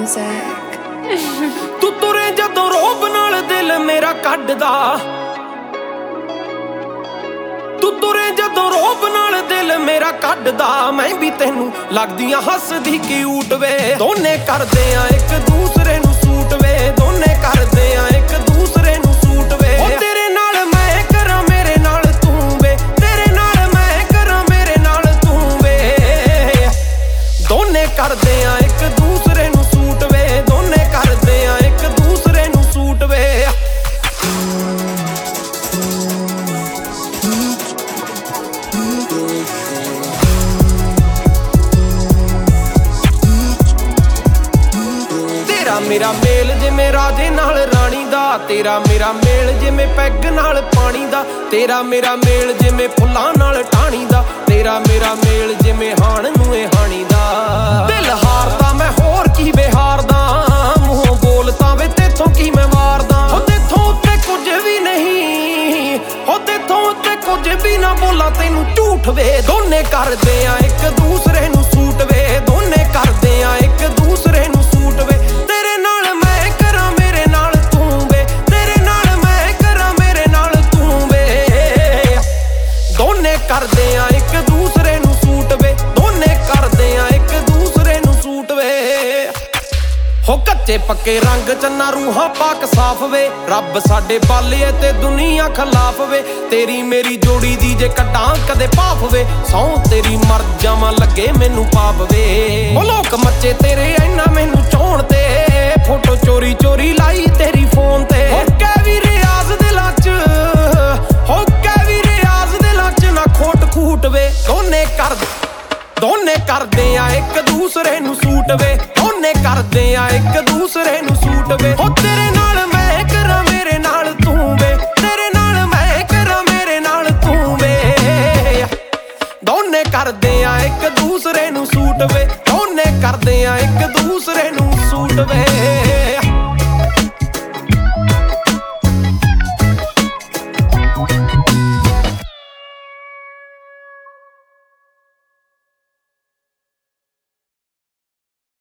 music. ਤੂੰ ਤੁਰੇ ਜਦੋਂ ਰੋਬ ਨਾਲ ਦਿਲ ਮੇਰਾ ਕੱਢਦਾ, ਤੂੰ ਤੁਰੇ ਜਦੋਂ ਰੋਬ ਨਾਲ ਦਿਲ ਮੇਰਾ ਕੱਢਦਾ, ਮੈਂ ਵੀ ਤੈਨੂੰ ਲੱਗਦੀਆਂ ਹੱਸਦੀ ਕਿਊਟ ਵੇ। ਦੋਨੇ ਕਰਦੇ ਆ ਇੱਕ ਦੂਸਰੇ ਨੂੰ ਸੂਟ ਵੇ, ਦੋਨੇ ਕਰਦੇ ਆ ਇੱਕ ਦੂਸਰੇ ਨੂੰ ਸੂਟ ਵੇ। ਉਹ ਤੇਰੇ ਨਾਲ ਮੈਂ ਕਰਾਂ ਮੇਰੇ ਨਾਲ ਤੂੰ ਵੇ, ਤੇਰੇ ਨਾਲ ਮੈਂ ਕਰਾਂ ਮੇਰੇ ਨਾਲ ਤੂੰ ਵੇ। ਦੋਨੇ ਕਰਦੇ ਆ ਇੱਕ ਦੂਸਰੇ ਨੂੰ ਸੂਟ ਵੇ, ਦੋਨੇ ਕਰਦੇ ਆ ਇੱਕ ਦੂਸਰੇ ਨੂੰ ਸੂਟ ਵੇ। ਤੇਰਾ ਮੇਰਾ ਮੇਲ ਜਿਵੇਂ ਰਾਜੇ ਨਾਲ ਰਾਣੀ ਦਾ, ਤੇਰਾ ਮੇਰਾ ਮੇਲ ਜਿਵੇਂ ਪੈਗ ਨਾਲ ਪਾਣੀ ਦਾ, ਤੇਰਾ ਮੇਰਾ ਮੇਲ ਜਿਵੇਂ ਫੁੱਲਾਂ ਨਾਲ ਟਾਹਣੀ ਦਾ, ਤੇਰਾ ਮੇਰਾ ਮੇਲ ਜਿਵੇਂ ਹਾਣ ਨੂੰ ਇਹ ਹਾਣੀ ਦਾ। ਦਿਲ ਹਾਰਦਾ ਮੈਂ ਹੋਰ ਕੀ ਬਿਹਾਰਦਾ, ਮੂੰਹੋਂ ਬੋਲਦਾ ਵੇ ਤੇਥੋਂ ਕੀ ਮੈਂ ਮਾਰਦਾ। ਹੋ ਤੇਥੋਂ ਉੱਤੇ ਕੁਝ ਵੀ ਨਹੀਂ, ਹੋ ਤੇਥੋਂ ਉੱਤੇ ਕੁਝ ਵੀ ਨਾ ਬੋਲਾਂ ਤੈਨੂੰ ਝੂਠ ਵੇ। ਦੋਨੇ ਕਰਦੇ ਆ ਇੱਕ ਦੂਸਰੇ ਨੂੰ ਸੂਟ ਵੇ, ਦੋਨੇ ਕਰਦੇ ਆ ਇੱਕ ਦੂਸਰੇ ਨੂੰ ਸੂਟ ਵੇ। ਤੇਰੇ ਨਾਲ ਮੈਂ ਕਰਾਂ ਮੇਰੇ ਨਾਲ ਤੂੰ ਵੇ, ਤੇਰੇ ਨਾਲ ਮੈਂ ਕਰਾਂ ਮੇਰੇ ਨਾਲ ਤੂੰ ਵੇ। ਦੋਨੇ ਕਰਦੇ ਆ ਇੱਕ ਦੂਸਰੇ ਨੂੰ ਸੂਟ ਵੇ, ਦੋਨੇ ਕਰਦੇ ਆ ਇੱਕ ਦੂਸਰੇ ਨੂੰ ਸੂਟ ਵੇ। ਹੋ ਕੱਚੇ ਪੱਕੇ ਰੰਗ ਚੰਨਾ ਰੂਹਾਂ ਪਾਕ ਸਾਫ ਵੇ, ਰੱਬ ਸਾਡੇ ਬਾਲੇ ਤੇ ਦੁਨੀਆ ਖਿਲਾਫ ਵੇ। ਤੇਰੀ ਮੇਰੀ ਜੋੜੀ ਦੀ ਜੇ ਕੱਢਾਂ ਕਦੇ ਭਾਫ ਵੇ, ਸਹੁੰ ਤੇਰੀ ਮਰ ਜਾਵਾਂ ਲੱਗੇ ਮੈਨੂੰ ਪਾਪ ਵੇ। ਉਹ ਲੋਕ ਮੱਚੇ ਤੇਰੇ ਇੰਨਾ ਮੈਨੂੰ ਚਾਹੁਣ ਤੇ, ਫੋਟੋ ਚੋਰੀ ਚੋਰੀ ਲਾਈ ਤੇਰੀ ਫੋਨ ਤੇ। ਹੋ ਕਹਿ ਵੀ ਰਿਆਜ਼ ਦਿਲਾਂ 'ਚ, ਹੋ ਕਹਿ ਵੀ ਰਿਆਜ਼ ਦਿਲਾਂ 'ਚ ਨਾ ਖੋਟ ਖੂਟ ਵੇ। ਦੋਨੇ ਕਰਦੇ ਆ ਇੱਕ ਦੂਸਰੇ ਨੂੰ ਸੂਟ ਵੇ, ਦੋਨੇ ਕਰਦੇ ਆ ਇੱਕ ਦੂਸਰੇ ਨੂੰ ਸੂਟ ਵੇ। ਹੋ ਤੇਰੇ ਨਾਲ ਮੈਂ ਕਰਾਂ ਮੇਰੇ ਨਾਲ ਤੂੰ ਵੇ, ਤੇਰੇ ਨਾਲ ਮੈਂ ਕਰਾਂ ਮੇਰੇ ਨਾਲ ਤੂੰ ਵੇ। ਦੋਨੇ ਕਰਦੇ ਆ ਇੱਕ ਦੂਸਰੇ ਨੂੰ ਸੂਟ ਵੇ, ਦੋਨੇ ਕਰਦੇ ਆ ਇੱਕ ਦੂਸਰੇ ਨੂੰ ਸੂਟ ਵੇ।